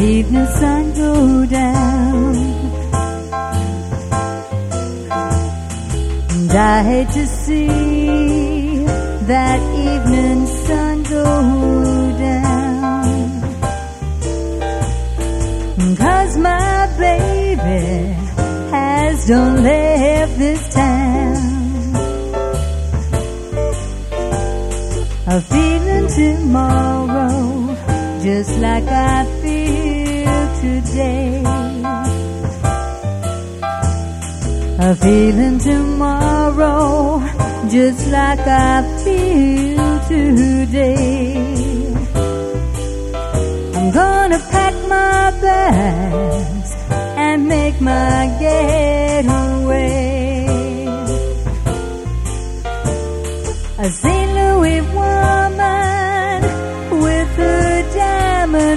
evening sun go down. And I hate to see that evening sun go down, 'cause my baby has done left this town. I'm feeling tomorrow just like I feel today. I'm feeling tomorrow just like I feel today. I'm gonna pack my bags and make my getaway. A St. Louis woman with her diamond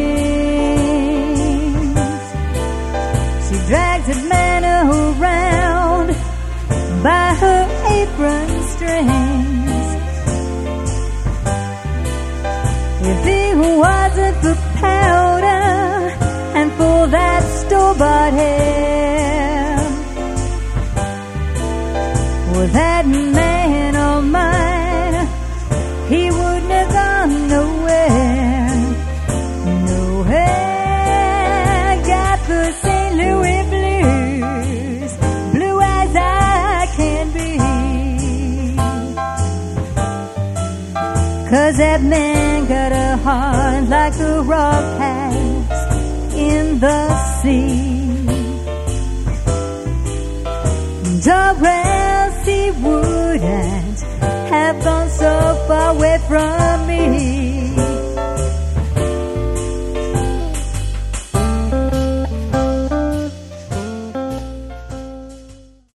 rings, she drags a man around by her apron strings. If it wasn't for powder and for that store-bought hair, well, that man of mine, he wouldn't have gone nowhere, nowhere. Got the St. Louis blues, blue as I can be, 'cause that man got a heart like a rock has in the sea. Or else he wouldn't have gone so far away from